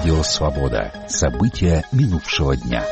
Радио «Свобода». События минувшего дня.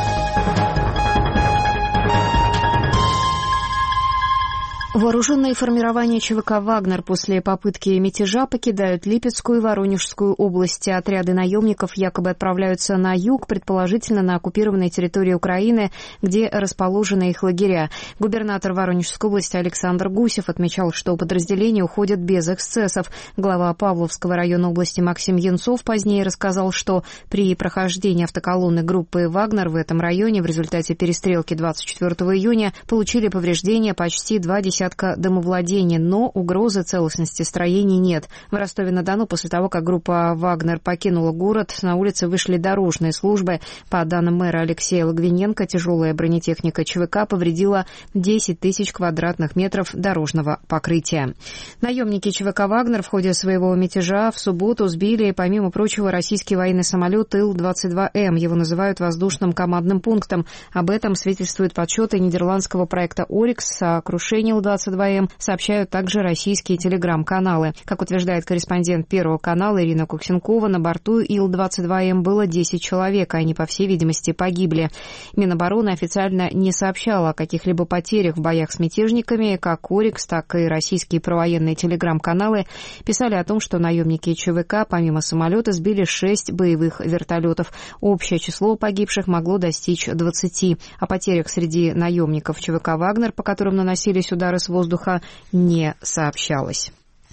Вооруженные формирования ЧВК «Вагнер» после попытки мятежа покидают Липецкую и Воронежскую области. Отряды наемников якобы отправляются на юг, предположительно на оккупированной территории Украины, где расположены их лагеря. Губернатор Воронежской области Александр Гусев отмечал, что подразделения уходят без эксцессов. Глава Павловского района области Максим Янцов позднее рассказал, что при прохождении автоколонны группы «Вагнер» в этом районе в результате перестрелки 24 июня получили повреждения почти 20 домовладений, но угрозы целостности строений нет. В Ростове-на-Дону после того, как группа «Вагнер» покинула город, на улице вышли дорожные службы. По данным мэра Алексея Логвиненко, тяжелая бронетехника ЧВК повредила 10 тысяч квадратных метров дорожного покрытия. Наемники ЧВК «Вагнер» в ходе своего мятежа в субботу сбили, помимо прочего, российский военный самолет Ил-22М. Его называют воздушным командным пунктом. Об этом свидетельствуют подсчеты нидерландского проекта «Орикс». О крушении Ил-22М сообщают также российские телеграм-каналы. Как утверждает корреспондент Первого канала Ирина Куксенкова, на борту Ил-22М было 10 человек, и они, по всей видимости, погибли. Минобороны официально не сообщала о каких-либо потерях в боях с мятежниками. Как Орикс, так и российские провоенные телеграм-каналы писали о том, что наемники ЧВК помимо самолета сбили 6 боевых вертолетов. Общее число погибших могло достичь 20. О потерях среди наемников ЧВК «Вагнер», по которым наносились удары с воздуха, не сообщалось.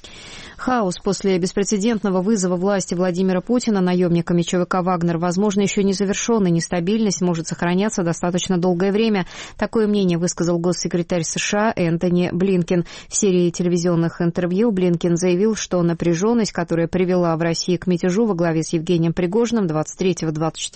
Хаос после беспрецедентного вызова власти Владимира Путина наемниками ЧВК «Вагнер», возможно, еще не завершен, и нестабильность может сохраняться достаточно долгое время. Такое мнение высказал госсекретарь США Энтони Блинкен. В серии телевизионных интервью Блинкен заявил, что напряженность, которая привела в России к мятежу во главе с Евгением Пригожиным 23-24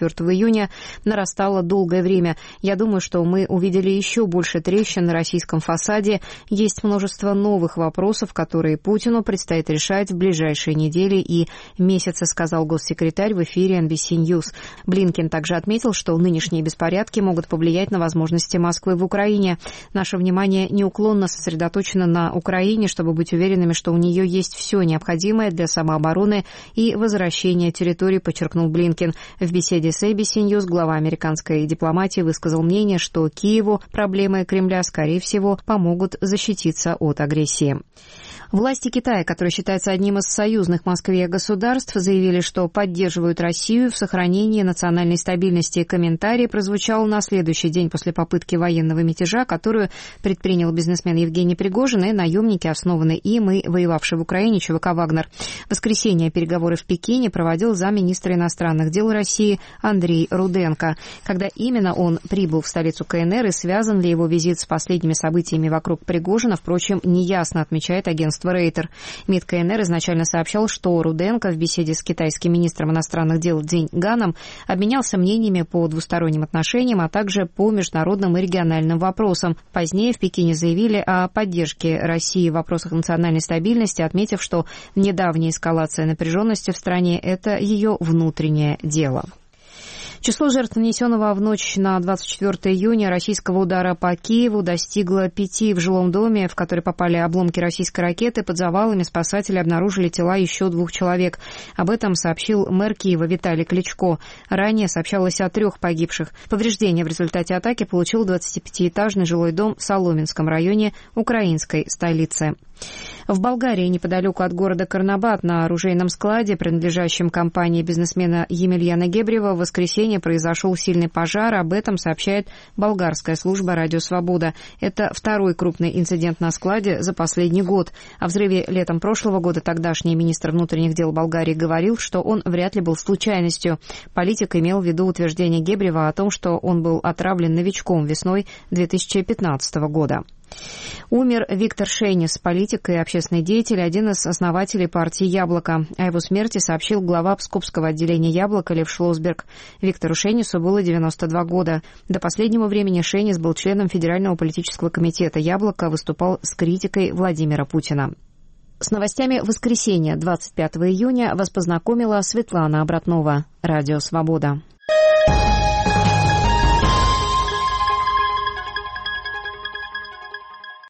июня, нарастала долгое время. «Я думаю, что мы увидели еще больше трещин на российском фасаде. Есть множество новых вопросов, которые Путину предстоит решать в ближайшие недели и месяцы», сказал госсекретарь в эфире NBC News. Блинкен также отметил, что нынешние беспорядки могут повлиять на возможности Москвы в Украине. «Наше внимание неуклонно сосредоточено на Украине, чтобы быть уверенными, что у нее есть все необходимое для самообороны и возвращения территории», подчеркнул Блинкен. В беседе с ABC News глава американской дипломатии высказал мнение, что Киеву проблемы Кремля, скорее всего, помогут защититься от агрессии. Власти Китая, который считается одним из союзных Москве государств, заявили, что поддерживают Россию в сохранении национальной стабильности. Комментарий прозвучал на следующий день после попытки военного мятежа, которую предпринял бизнесмен Евгений Пригожин и наемники, основанные им и воевавшие в Украине ЧВК «Вагнер». В воскресенье переговоры в Пекине проводил замминистра иностранных дел России Андрей Руденко. Когда именно он прибыл в столицу КНР и связан ли его визит с последними событиями вокруг Пригожина, впрочем, неясно, отмечает агентство Рейтер. МИД КНР изначально сообщал, что Руденко в беседе с китайским министром иностранных дел Цзинь Ганом обменялся мнениями по двусторонним отношениям, а также по международным и региональным вопросам. Позднее в Пекине заявили о поддержке России в вопросах национальной стабильности, отметив, что недавняя эскалация напряженности в стране – это ее внутреннее дело. Число жертв нанесенного в ночь на 24 июня российского удара по Киеву достигло 5. В жилом доме, в который попали обломки российской ракеты, под завалами спасатели обнаружили тела еще 2 человек. Об этом сообщил мэр Киева Виталий Кличко. Ранее сообщалось о 3 погибших. Повреждения в результате атаки получил 25-этажный жилой дом в Соломенском районе украинской столицы. В Болгарии, неподалеку от города Карнобат, на оружейном складе, принадлежащем компании бизнесмена Емельяна Гебрева, в воскресенье произошел сильный пожар. Об этом сообщает болгарская служба «Радио Свобода». Это 2-й крупный инцидент на складе за последний год. О взрыве летом прошлого года тогдашний министр внутренних дел Болгарии говорил, что он вряд ли был случайностью. Политик имел в виду утверждение Гебрева о том, что он был отравлен новичком весной 2015 года. Умер Виктор Шейнис, политик и общественный деятель, один из основателей партии «Яблоко». О его смерти сообщил глава Псковского отделения «Яблоко» Лев Шлосберг. Виктору Шейнису было 92 года. До последнего времени Шейнис был членом Федерального политического комитета «Яблоко», выступал с критикой Владимира Путина. С новостями воскресенья 25 июня вас познакомила Светлана Обратнова. Радио «Свобода».